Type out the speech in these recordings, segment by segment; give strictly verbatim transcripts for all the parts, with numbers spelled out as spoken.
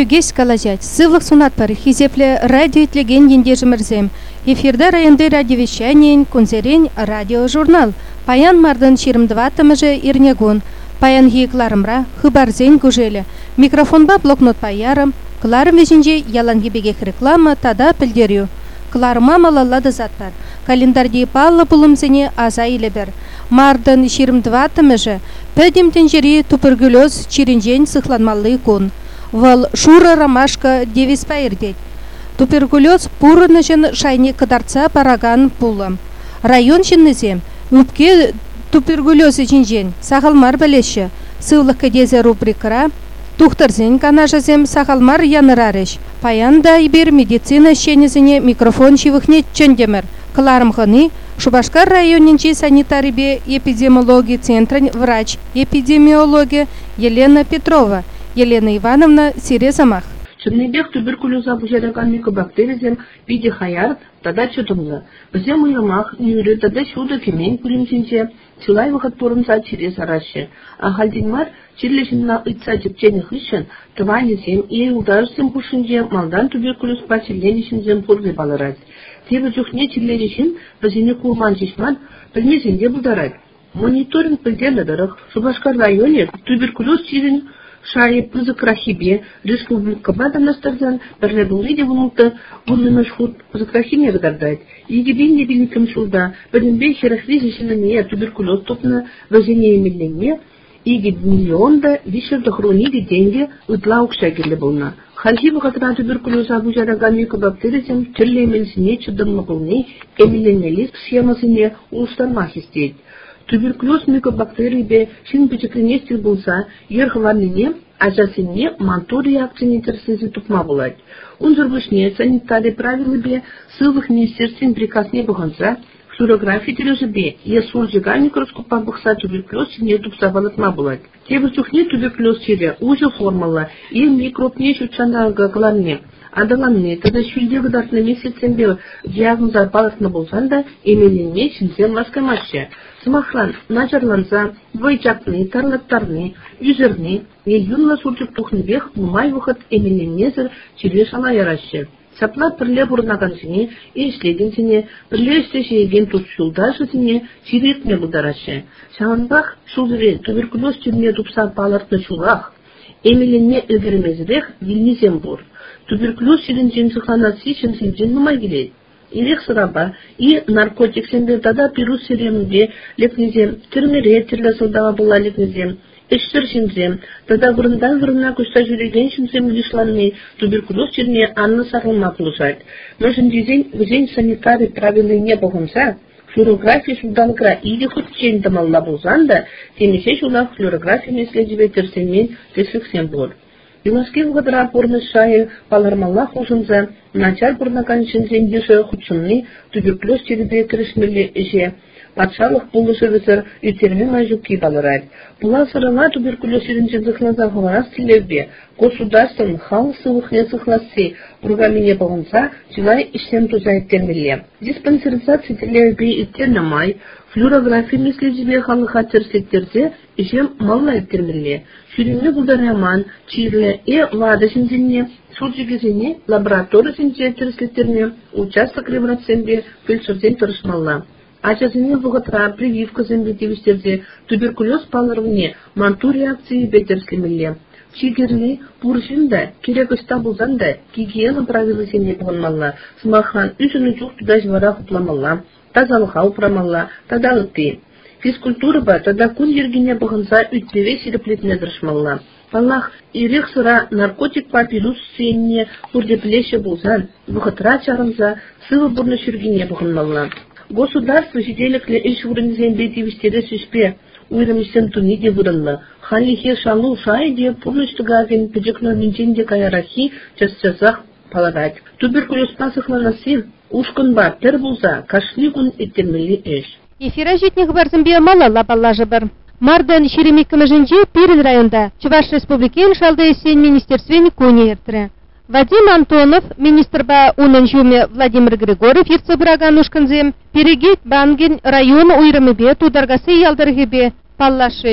Кюгес калазять, сывлық сунат пар, хизепле радио итлеген ендежімірзем. Эфирда районды радиовещанин, концерен радиожурнал. Паян мардын чирымдыватымыжы ирнегун. Паян гейкларымра, хыбарзен гужелі. Микрофонба блокнот паярым. Кларым вежінже ялангебегек реклама тада пілдерю. Кларыма малалады затпар. Календарди паллы бұлымзіне аза илебір. Мардын чирымдыватымыжы, пөдемтен жері туберкулез чиринжен сықланмалы кун. Вал шура ромашка девис пайырдет. Туберкулез пурыны жын шайне кыдарца параган пулым. Район жыннызем, үпке туберкулезы жинжен, сағалмар білеші. Сывлық кедезе рубрикара, тухтырзен канажызем сағалмар янырарыш. Паянда ибер медицина шенезіне микрофон шивықне чөндемір. Кларымғыны, Шубашкар районинчи санитарибе эпидемиологии центрын врач эпидемиология Елена Петрова. Елена Ивановна Сирезамах. Чыннебек туберкулеза бұжадаган микобактеризем биде хаяр, тада чытымлы. Бізем ұйымақ, үйрі, тада шуды кемен күрімсенше, чылай вақыт бұрынса чирес арашы. Ахалдинмар, чирлешінна ұйтса жіпчені хышын, тывайнесем, еударсем пушынже, малдан туберкулез пачерленішінзем пұрды балырад. Тебі жүхне чирлерішін, бізіне кулман жешман, білмесенде бұлдарад. Мониторинг білдені дырық, Шубашкар районе туберкулез чирін шайып пызык рахибе, республика бадамнастардан бірлебілі де бұнылты бұнымыш худ пызык рахиме ғдардайд. Егебен не білікім шулда, бірінбе херахли жешініне туберкулез топны вәзіне емелленме, егеб миллионда вишерді хрониде деньги ұтла ұқшагерлі болна. Халхи бұғатыра туберкулеза бұжараган микобактеризм түрлі емелсіне чыдымлы болны емелленелі схемасыне ұлыстармақ істейд. Туберкулез микобактерии шин печекленестер болса, ерхварнине, ажасыне манту реакцияны терсензі тупма болады. Унзырбышне санитарий правилы бе сылвых министерствен приказ не бұғанса, флюорография тережі бе, есур жига микроскопа бұқса туберкулез не тупса балатма болады. Тебі тухне туберкулез чере уже формала и микробне шучандағы гларне. Адаланны, тогда шүлдегі дартны месяценбе диагнозар балатны болсан да, емеленме шинсен маскамашы. Смахлан, начарланса, двойчакны, тарлаттарны, юзерны, не юнла сурчып тухныбех, мумай выход емеленмезір череш ала ярашы. Сапла пірле бұрнағансыне, ешлегенсіне, пірле істешеген тұтшылдашысыне чиретме бұдарашы. Шағанбақ шулдыре туберкулез түріне тұпса балартны шулақ, емеленме өгірмезірек вилнезем бұр. Туберкулез ширинжен сықланасы шынсенжен нумай келеді. Ирек сыраба и наркотик сенбе тада пирус серемде лекнезем, түрмере тірласылдава бұла лекнезем, эштір шинзем, тада вырындан вырына көшта жүреген шинзем лишланны туберкулез черне анны сағылма құлышад. Нөшін дезен візен санитарий правилы не болғанса, флюорография шуданкра или хоть чен дамалла болзан да, темесе шулақ флюорография меследебе терсенмен тесіксен бол. Юнаске вғадыра порны шайы палармалла хушынза, начар бұрнаган шинзен еші худшынны туберкулез черебе кірішмелі эше, патшалық бұлышы візір үтермен айжуки балырад. Бұла сырыла туберкулез черінжен зықлаза ғыларас тілевбе, государствын хал сывықне сықласы программине болынса, жылай іштен тузайттермелі. Диспансеризация тілевбе үттерні май, флюорография меслежібе халыға терсеттерде ішем малла үттермелі. Шүрінні бұлдараман, чирлі е вады шинзенне, суржігізіне, лабораторы синже терслеттерне, участок ревраценбе пөлсірден тұрышмалла. Ачасыне бұғытра прививка зәмбе девістерде туберкулез палырвыне манту реакции бетерслемелі. Чигерлі бұрышында керек ұста болзанда гигиена правилы сене бұғынмалла, смахан үшіні жүк туда жвара құпламалла, тазалыға ұпрамалла, тада ұтты. Физкультура ба тада күн ергене бұғынса үтпеве сереплетіне дұршмалла. Паллах ирек сыра наркотик папирус сенне бұрдеплеші болсан, бұғытра чағынса сывы бұрны шүргене бұғынмалла. Государство сиделіклі іш вұрынзен бетевістері сүшпе, уйрымыстен туниде вырынлы. Халихе шалу шайде помощтыгаген піжікно минженде каярахи час-часақ паладать. Туберкулез пасықланасы ушкын ба пір болса, кашлигун еттермелі іш. Эфира жетнегі барзын бе малалла баллажы бір. Мардан шеремекіміжінже Перін районда Чуваш Республикен шалды есен министерствен көне ертірі. Вадим Антонов, министр ба унын жуме Владимир Григорьев ерцы бұраган ұшқынзем, перегет банген район уйрымы бе тударгасы ялдырғы бе паллашыш.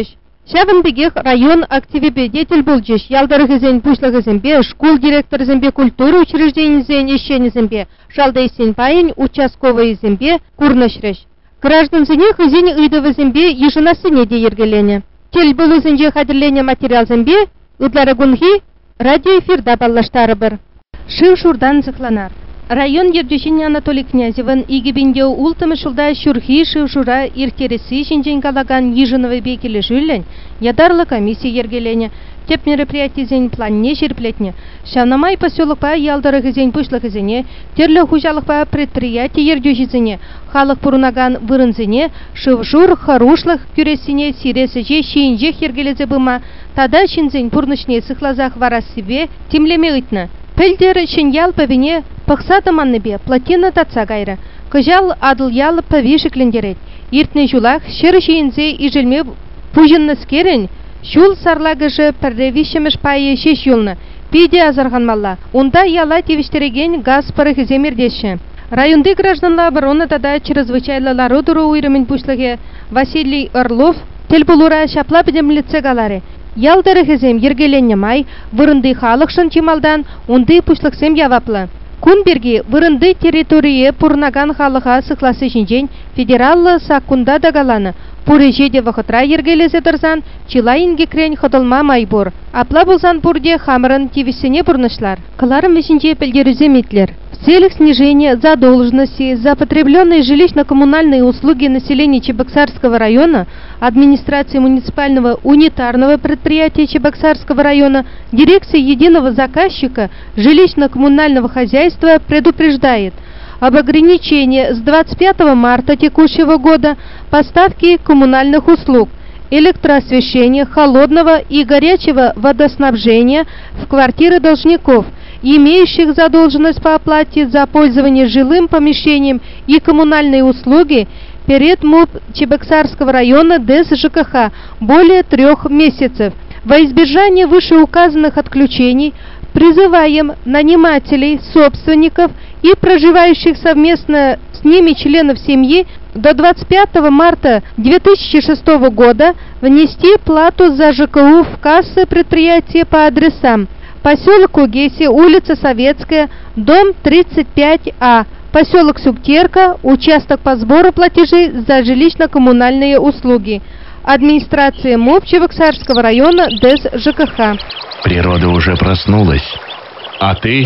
Шавын бегех район активибедетель болжеш, ялдарыгызен пушлыгызенбе, школ директорызенбе, культура учрежденизен, ещенизенбе, шалдайсен пайын участковыйызенбе курнышреш. Гражданзене хызен ыдывызенбе еженасыне де ергелене. Тел болузенже хадерлене материалзенбе, ыдларыгунхи радиоэфирда баллаштары бір. Шыв шурдан зықланар. Район ержешіне Анатолий Князевын игебенде ултымы шылда шүрхи шыв-шура иртересі жинжен калаган ежіновы бекелі жүлін, ядарлы комиссия ергелене, теп мероприятизен планне жерплетне, шанамай поселокпа ялдарыгызен пушлыгызене, терлі хужалықпа предприятие ержешізене, халық пұрынаган вырынзене, шыв-шур харушлық күресіне сиресі же шейінже ергелезе бұма, тада шинзен пұрнышне сықлазақ варас себе темлеме үйтні. Пілдер шынял пәвіне пықсады манныбе платина татса гайры. Кыжал адыл ял пәвешіклендерет. Иртне жулақ шыр жиынзе ижілме пұжынны скерін, шул сарлагыжы пәрревишіміш пайы шеш юлны. Пиде азарғанмалла. Онда яла тевіштереген газ парығы земердеші. Районды гражданла обороны тада чрезвычайлы ларудыру уйрымын пушлығы Василий Орлов телбулура шапла бідемліце галары. Ялдарыгызем ергеленне май, вырынды халықшын чималдан, онды пушлықсем яваплы. Күн берге вырынды территория пұрнаган халыға сықласы жинжен федераллы сақкунда дагаланы. Пуры жеде вақытра ергелезе тұрзан, чилайынге крен қыдылма май бұр. Апла болсан бұрде хамырын тевесіне бұрнышлар. Кыларым ішінже пілдерізе метлер. В целях снижения задолженности за потребленные жилищно-коммунальные услуги населения Чебоксарского района администрации муниципального унитарного предприятия Чебоксарского района дирекция единого заказчика жилищно-коммунального хозяйства предупреждает об ограничении с двадцать пятого марта текущего года поставки коммунальных услуг, электроосвещения, холодного и горячего водоснабжения в квартиры должников, имеющих задолженность по оплате за пользование жилым помещением и коммунальные услуги перед МУП Чебоксарского района ДЭС ЖКХ более трех месяцев. Во избежание вышеуказанных отключений призываем нанимателей, собственников и проживающих совместно с ними членов семьи до двадцать пятого марта две тысячи шестого года внести плату за ЖКУ в кассы предприятия по адресам: поселок Кугеси, улица Советская, дом тридцать пять А, поселок Суктерка, участок по сбору платежей за жилищно-коммунальные услуги. Администрация МУП Чебоксарского района ДЭС ЖКХ. Природа уже проснулась, а ты?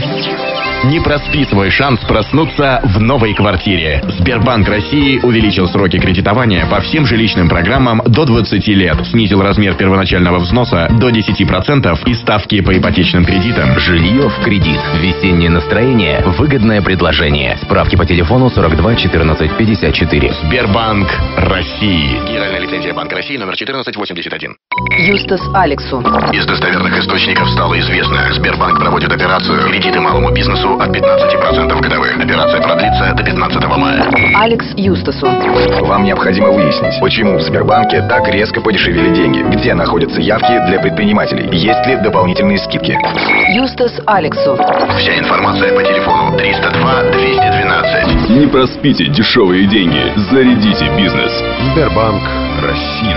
Не проспи свой шанс проснуться в новой квартире. Сбербанк России увеличил сроки кредитования по всем жилищным программам до двадцати лет, снизил размер первоначального взноса до десяти процентов и ставки по ипотечным кредитам. Жилье в кредит. Весеннее настроение. Выгодное предложение. Справки по телефону сорок два четырнадцать пятьдесят четыре. Сбербанк России. Генеральная лицензия Банка России номер четырнадцать восемьдесят один. Юстас Алексу. Из достоверных источников стало известно, Сбербанк проводит операцию «Кредиты малому бизнесу» от пятнадцати процентов годовых. Операция продлится до пятнадцатого мая. Алекс Юстасу. Вам необходимо выяснить, почему в Сбербанке так резко подешевели деньги, где находятся явки для предпринимателей, есть ли дополнительные скидки. Юстас Алексу. Вся информация по телефону триста два двести двенадцать. Не проспите дешевые деньги, зарядите бизнес. Сбербанк России.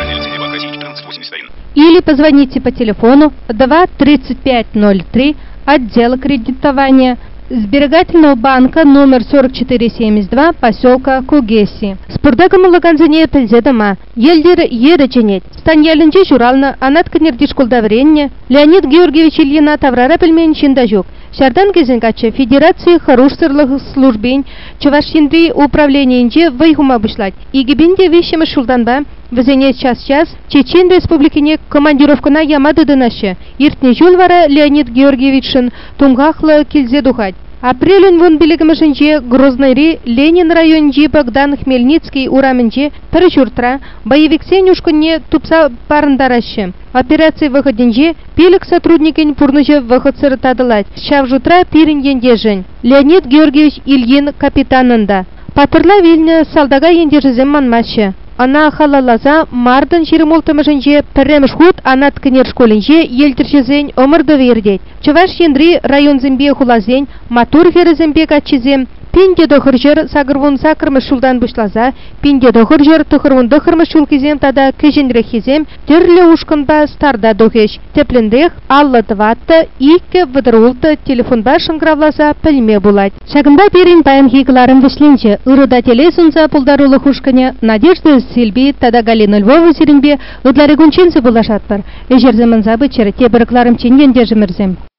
Или позвоните по телефону два тридцать пять ноль три, отдела кредитования Сберегательного банка номер сорок четыре семьдесят два, поселка Кугеси. Спордагы мулаганзане пельзедама. Елдер ереченет. Станьялинче журална, анат канердиш кулдавренне. Леонид Георгиевич Ильина таврара пельмен чиндажук. Шардан кезенгаче Федерации хорошсырлых службень Чувашинри управлениенче вайхума бышлать. Игибинде вещемы шулданба везене час-час Чечен республикине командировкана ямады дынаше. Иртне жулвара Леонид Георгиевичшин тумгахлы килзе духать. Апрель вон билегімішінже Грознайри Ленин районже Богдан Хмельницкий ураменже перечуртра боевиксен юшкыне тупса парындарашы. Операция выходенже пилік сотрудникен пурныже выход сырытадылать. Шавжутра пирен ендежен. Леонид Георгиевич Ильин капитанында. Патырла вильня салдага ендежізем манмашы. Ана халалаза мардын шеремолтымышынже пірремш худ анат кінер школінже елтіршізен омырды вердет. Чуваш ендри район зембе хулазен, матур ферезембе качизем, Пинде дохыржыр сагырвун сакырмыш шулдан бушлаза, пинде дохыржыр тухырвун дохырмыш шул кизем тада кеженрек хизем, терле ушкынба старда дохеш. Теплендех алла тватты, ике выдырулты телефонба шыңгравласа пілме булать. Шагында берин баян хигларым вишленче, ырыда телесунса пулдарулы хушкыне Надежда Сильби тада Галина Львова зиринбе ыдлары гунченсе булашатпар. Эжерземін забы черете бірікларым ченген дежімірзем.